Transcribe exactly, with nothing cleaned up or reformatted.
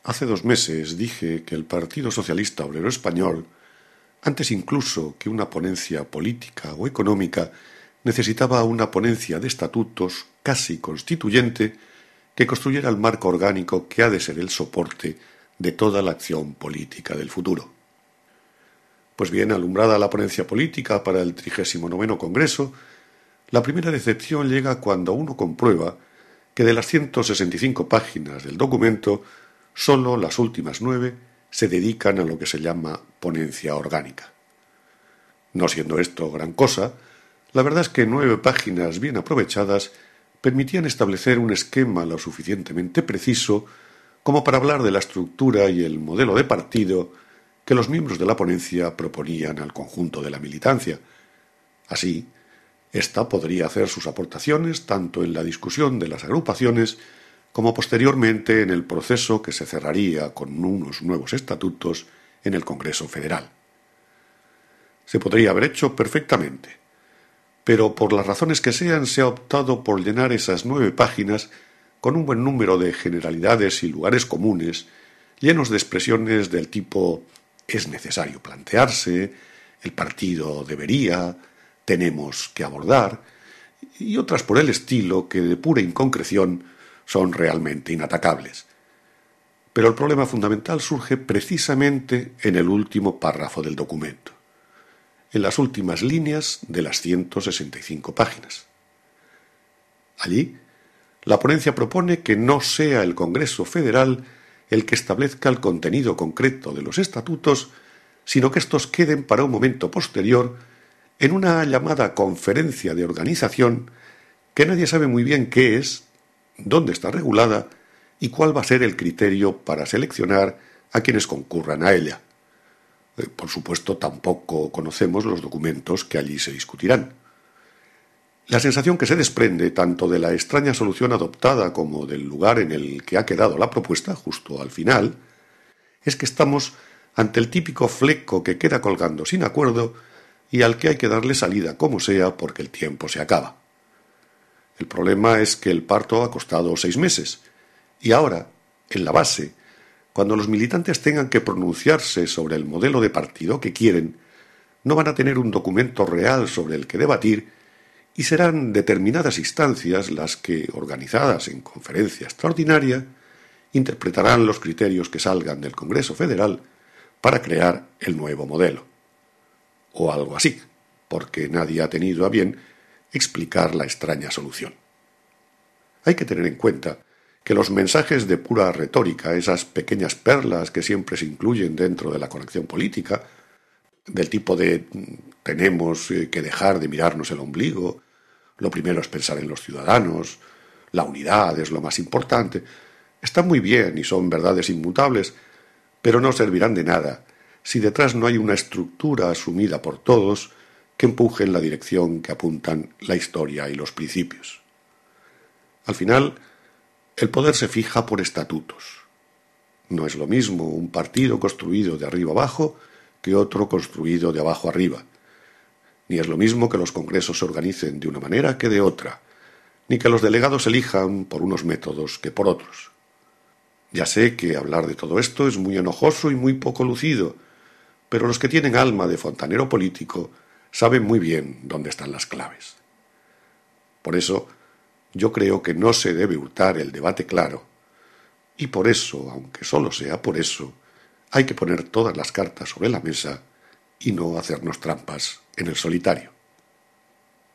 Hace dos meses dije que el Partido Socialista Obrero Español, antes incluso que una ponencia política o económica, necesitaba una ponencia de estatutos casi constituyente que construyera el marco orgánico que ha de ser el soporte de toda la acción política del futuro. Pues bien, alumbrada la ponencia política para el trigésimo noveno Congreso, la primera decepción llega cuando uno comprueba que de las ciento sesenta y cinco páginas del documento, sólo las últimas nueve se dedican a lo que se llama ponencia orgánica. No siendo esto gran cosa, la verdad es que nueve páginas bien aprovechadas permitían establecer un esquema lo suficientemente preciso como para hablar de la estructura y el modelo de partido que los miembros de la ponencia proponían al conjunto de la militancia. Así, ésta podría hacer sus aportaciones tanto en la discusión de las agrupaciones como posteriormente en el proceso que se cerraría con unos nuevos estatutos en el Congreso Federal. Se podría haber hecho perfectamente, pero por las razones que sean se ha optado por llenar esas nueve páginas con un buen número de generalidades y lugares comunes, llenos de expresiones del tipo «es necesario plantearse», «el partido debería», «tenemos que abordar» y otras por el estilo que de pura inconcreción son realmente inatacables. Pero el problema fundamental surge precisamente en el último párrafo del documento, en las últimas líneas de las ciento sesenta y cinco páginas. Allí, la ponencia propone que no sea el Congreso Federal el que establezca el contenido concreto de los estatutos, sino que estos queden para un momento posterior en una llamada conferencia de organización que nadie sabe muy bien qué es, dónde está regulada y cuál va a ser el criterio para seleccionar a quienes concurran a ella. Por supuesto, tampoco conocemos los documentos que allí se discutirán. La sensación que se desprende tanto de la extraña solución adoptada como del lugar en el que ha quedado la propuesta, justo al final, es que estamos ante el típico fleco que queda colgando sin acuerdo y al que hay que darle salida como sea porque el tiempo se acaba. El problema es que el parto ha costado seis meses, y ahora, en la base, cuando los militantes tengan que pronunciarse sobre el modelo de partido que quieren, no van a tener un documento real sobre el que debatir, y serán determinadas instancias las que, organizadas en conferencia extraordinaria, interpretarán los criterios que salgan del Congreso Federal para crear el nuevo modelo. O algo así, porque nadie ha tenido a bien explicar la extraña solución. Hay que tener en cuenta que los mensajes de pura retórica, esas pequeñas perlas que siempre se incluyen dentro de la corrección política, del tipo de tenemos que dejar de mirarnos el ombligo, lo primero es pensar en los ciudadanos, la unidad es lo más importante, están muy bien y son verdades inmutables, pero no servirán de nada si detrás no hay una estructura asumida por todos que empuje en la dirección que apuntan la historia y los principios. Al final, el poder se fija por estatutos. No es lo mismo un partido construido de arriba abajo que otro construido de abajo arriba. Ni es lo mismo que los congresos se organicen de una manera que de otra, ni que los delegados elijan por unos métodos que por otros. Ya sé que hablar de todo esto es muy enojoso y muy poco lucido, pero los que tienen alma de fontanero político saben muy bien dónde están las claves. Por eso, yo creo que no se debe hurtar el debate claro, y por eso, aunque solo sea por eso, hay que poner todas las cartas sobre la mesa y no hacernos trampas en el solitario.